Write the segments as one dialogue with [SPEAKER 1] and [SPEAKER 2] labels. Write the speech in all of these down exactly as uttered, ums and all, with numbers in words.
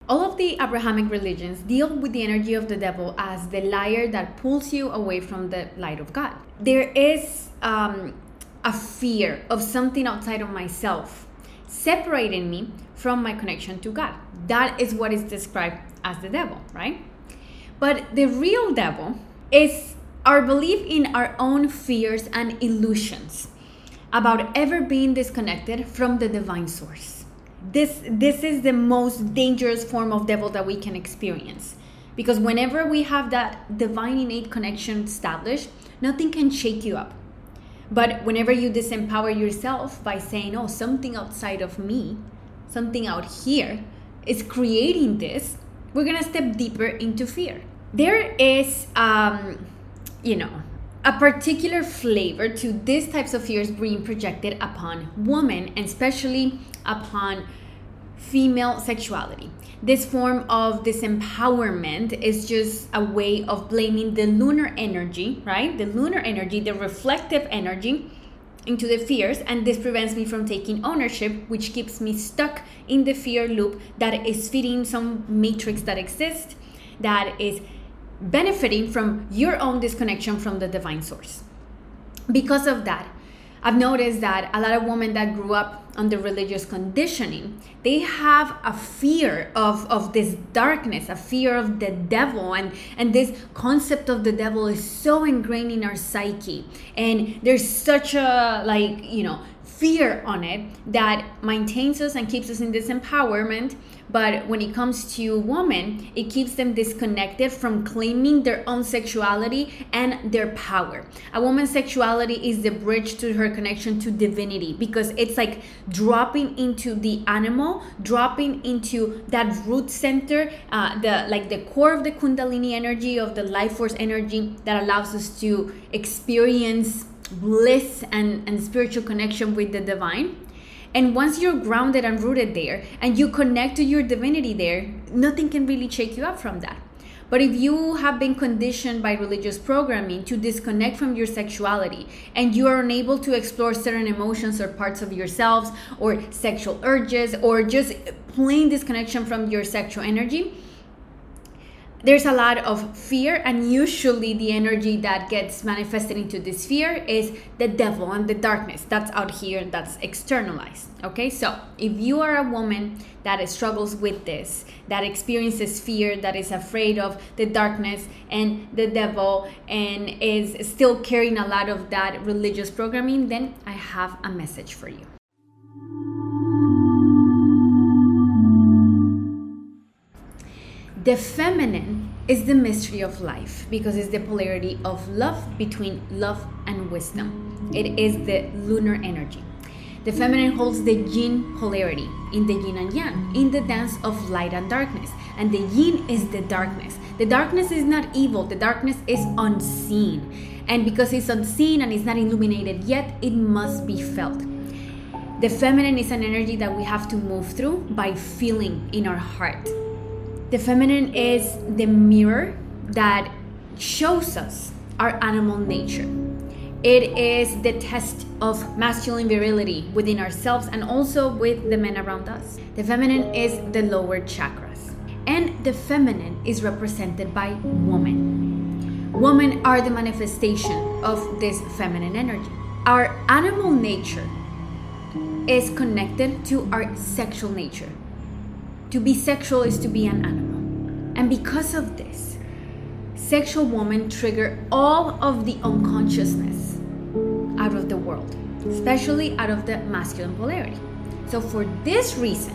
[SPEAKER 1] all of the Abrahamic religions deal with the energy of the devil as the liar that pulls you away from the light of God. There is um, a fear of something outside of myself separating me from my connection to God. That is what is described as the devil, right? But the real devil is our belief in our own fears and illusions about ever being disconnected from the divine source. This, this is the most dangerous form of devil that we can experience. Because whenever we have that divine innate connection established, nothing can shake you up. But whenever you disempower yourself by saying, oh, something outside of me, something out here is creating this, we're going to step deeper into fear. There is, um, you know, a particular flavor to these types of fears being projected upon women, and especially upon female sexuality. This form of disempowerment is just a way of blaming the lunar energy, right? The lunar energy, the reflective energy into the fears, and this prevents me from taking ownership, which keeps me stuck in the fear loop that is feeding some matrix that exists, that is benefiting from your own disconnection from the divine source. Because of that, I've noticed that a lot of women that grew up under religious conditioning, they have a fear of, of this darkness, a fear of the devil, and, and this concept of the devil is so ingrained in our psyche, and there's such a, like, you know, fear on it that maintains us and keeps us in this empowerment. But when it comes to women, it keeps them disconnected from claiming their own sexuality and their power. A woman's sexuality is the bridge to her connection to divinity, because it's like dropping into the animal, dropping into that root center, uh, the like the core of the Kundalini energy, of the life force energy that allows us to experience bliss and, and spiritual connection with the divine. And once you're grounded and rooted there, and you connect to your divinity there, nothing can really shake you up from that. But if you have been conditioned by religious programming to disconnect from your sexuality, and you are unable to explore certain emotions or parts of yourselves, or sexual urges, or just plain disconnection from your sexual energy, there's a lot of fear, and usually the energy that gets manifested into this fear is the devil and the darkness that's out here, that's externalized. Okay, so if you are a woman that struggles with this, that experiences fear, that is afraid of the darkness and the devil, and is still carrying a lot of that religious programming, then I have a message for you. The feminine is the mystery of life, because it's the polarity of love between love and wisdom. It is the lunar energy. The feminine holds the yin polarity in the yin and yang, in the dance of light and darkness. And the yin is the darkness. The darkness is not evil. The darkness is unseen. And because it's unseen and it's not illuminated yet, it must be felt. The feminine is an energy that we have to move through by feeling in our heart. The feminine is the mirror that shows us our animal nature. It is the test of masculine virility within ourselves and also with the men around us. The feminine is the lower chakras. And the feminine is represented by women. Women are the manifestation of this feminine energy. Our animal nature is connected to our sexual nature. To be sexual is to be an animal. And because of this, sexual women trigger all of the unconsciousness out of the world, especially out of the masculine polarity. So for this reason,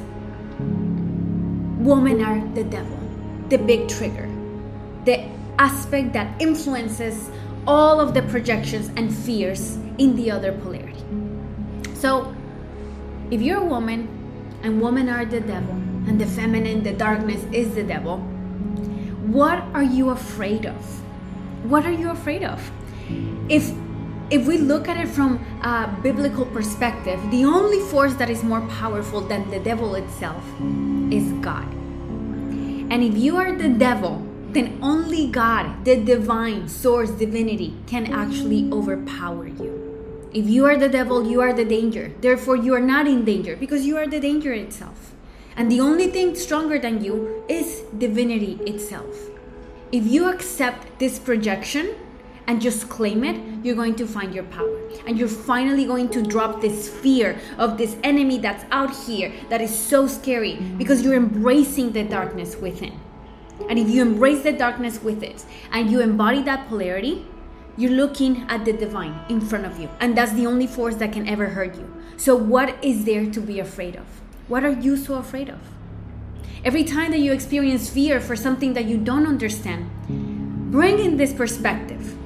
[SPEAKER 1] women are the devil, the big trigger, the aspect that influences all of the projections and fears in the other polarity. So if you're a woman and women are the devil, and the feminine, the darkness, is the devil, what are you afraid of? What are you afraid of? If if we look at it from a biblical perspective, the only force that is more powerful than the devil itself is God. And if you are the devil, then only God, the divine source, divinity, can actually overpower you. If you are the devil, you are the danger. Therefore, you are not in danger, because you are the danger itself. And the only thing stronger than you is divinity itself. If you accept this projection and just claim it, you're going to find your power. And you're finally going to drop this fear of this enemy that's out here that is so scary, because you're embracing the darkness within. And if you embrace the darkness with it and you embody that polarity, you're looking at the divine in front of you. And that's the only force that can ever hurt you. So what is there to be afraid of? What are you so afraid of? Every time that you experience fear for something that you don't understand, bring in this perspective.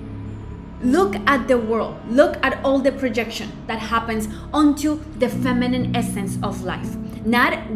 [SPEAKER 1] Look at the world. Look at all the projection that happens onto the feminine essence of life. Not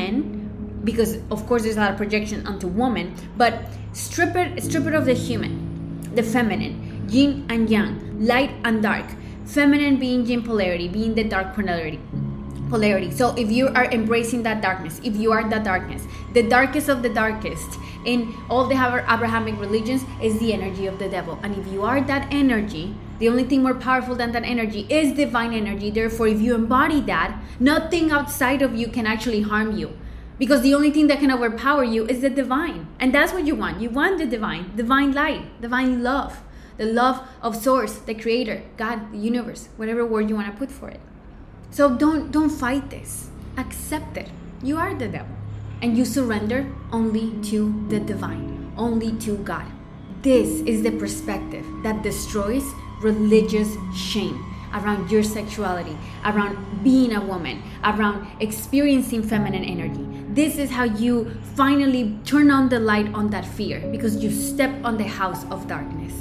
[SPEAKER 1] woman, because of course there's a lot of projection onto woman, but strip it, strip it of the human, the feminine, yin and yang, light and dark. Feminine being yin polarity, being the dark polarity. Polarity. So if you are embracing that darkness, if you are the darkness, the darkest of the darkest in all the Abrahamic religions is the energy of the devil. And if you are that energy, the only thing more powerful than that energy is divine energy. Therefore, if you embody that, nothing outside of you can actually harm you. Because the only thing that can overpower you is the divine. And that's what you want. You want the divine, divine light, divine love, the love of source, the creator, God, the universe, whatever word you want to put for it. So don't don't fight this. Accept it. You are the devil. And you surrender only to the divine, only to God. This is the perspective that destroys religious shame around your sexuality, around being a woman, around experiencing feminine energy. This is how you finally turn on the light on that fear, because you step on the house of darkness.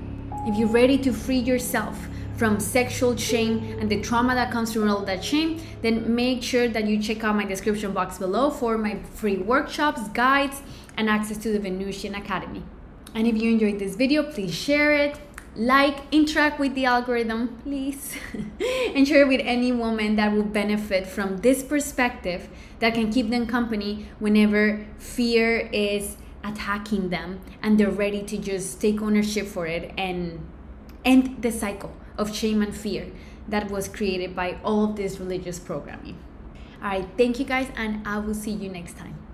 [SPEAKER 1] If you're ready to free yourself from sexual shame and the trauma that comes from all that shame, then make sure that you check out my description box below for my free workshops, guides, and access to the Venusian Academy. And if you enjoyed this video, please share it, like, interact with the algorithm, please, and share it with any woman that will benefit from this perspective that can keep them company whenever fear is attacking them and they're ready to just take ownership for it and end the cycle of shame and fear that was created by all of this religious programming. All right, thank you guys, and I will see you next time.